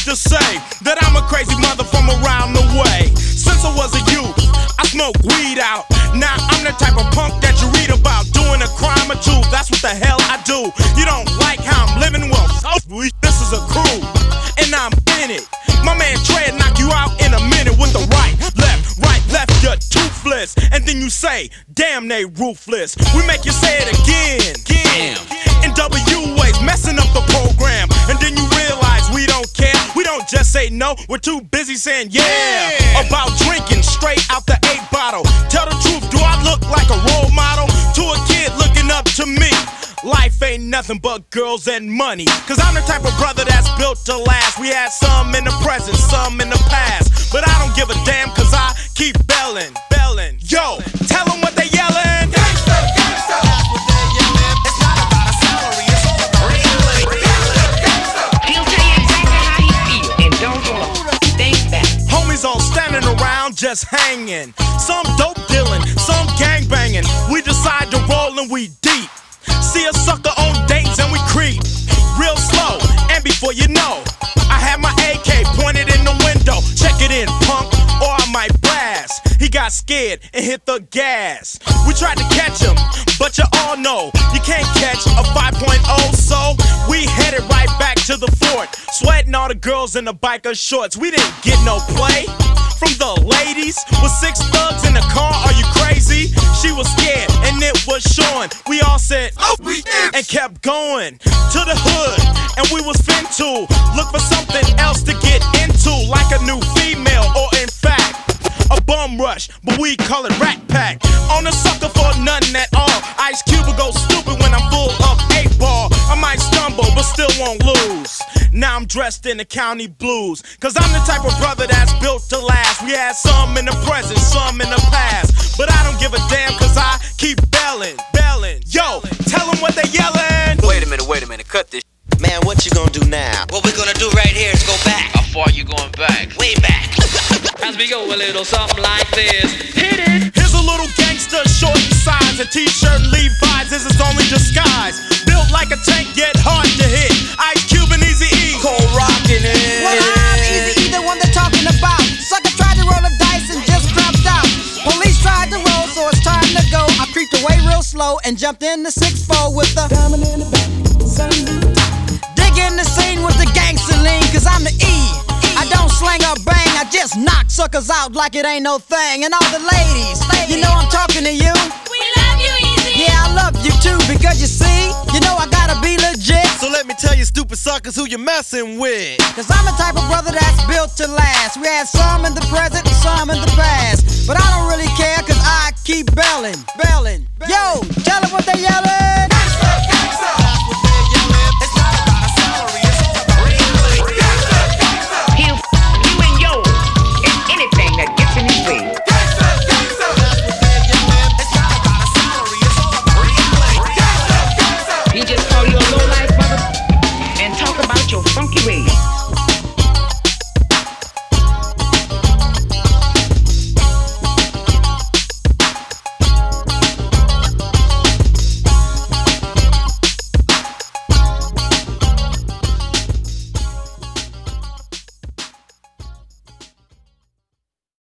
to say that I'm a crazy mother from around the way. Since I was a youth, I smoked weed out. Now I'm the type of punk that you read about, doing a crime or two. That's what the hell I do. You don't like how I'm living? Well, this is a crew, and I'm in it. My man Trey knock you out in a minute with the right, left, you're toothless. And then you say, damn, they ruthless. We make you say it again. In W ways, messing up the program. And then you realize we don't care. We don't just say no, we're too busy saying yeah. About drinking straight out the 8 bottle. Tell the truth, do I look like a role model to a kid looking up to me? Life ain't nothing but girls and money. Cause I'm the type of brother that's built to last. We had some in the present, some in the past. But I don't give a damn cause I keep belling. Yo, tell them what they yelling. Gangsta, gangsta. That's what they yelling. It's not about a salary, it's all about feeling. Gangsta, gangsta. He'll tell you exactly how he feel and don't wanna think that. Homies all standing around just hanging. Some dope dealing, some gang banging. We decide to roll and we deep. See a sucker on dates and we creep real slow, and before you know, I have my AK pointed in the window. Check it in, punk, or I might blast. He got scared and hit the gas. We tried to catch him, but you all know you can't catch a 5.0, so we headed right back to the fort, sweating all the girls in the biker shorts. We didn't get no play from the ladies with 6 thugs in the car. Are you crazy? She was scared and it was showing. We all said, oh, we did, and kept going to the hood. And we was fin to look for something else to get into, like a new female or in fact a bum rush, but we call it Rat Pack. On a sucker for nothing at all. Ice Cube will go stupid when I'm full of 8-ball. I might stumble, but still won't lose. Now I'm dressed in the county blues, cause I'm the type of brother that's built to last. We had some in the present, some in the past, but I don't give a damn cause I keep belling. Yo, tell them what they yelling. Wait a minute, cut this. Man, what you gonna do now? What we're gonna do right here is go back. How far you going back? Way back. As we go a little something like this. Hit it! Here's a little gangster, short in size. A t-shirt and Levi's is his only disguise. Built like a tank, yet hard to hit. Ice Cube and Eazy-E, cold rockin' it. Well, I'm Eazy-E, the one they're talking about. Sucker tried to roll the dice and just crapped out. Police tried to roll, so it's time to go. I creeped away real slow and jumped in the 6-4 with the diamond in the back. Dig in the scene with the gangster lean, cause I'm the E. I don't slang or bang, I just knock suckers out like it ain't no thing. And all the ladies, you know I'm talking to you. We love you, Eazy. Yeah, I love you too, because you see, you know I gotta be legit. So let me tell you stupid suckers who you messing with. Cause I'm the type of brother that's built to last. We had some in the present and some in the past, but I don't really care cause I keep belling. Yo, tell them what they yelling. Gangsta, gangsta. That's what they yelling. It's not about a salary, it's all about feeling. Gangsta, gangsta. He'll you and yo and anything that gets in his way. Gangsta, gangsta. That's what they yelling. It's not about a salary, it's all about feeling. Gangsta, gangsta. He just call you a low life mother and talk about your funky ways.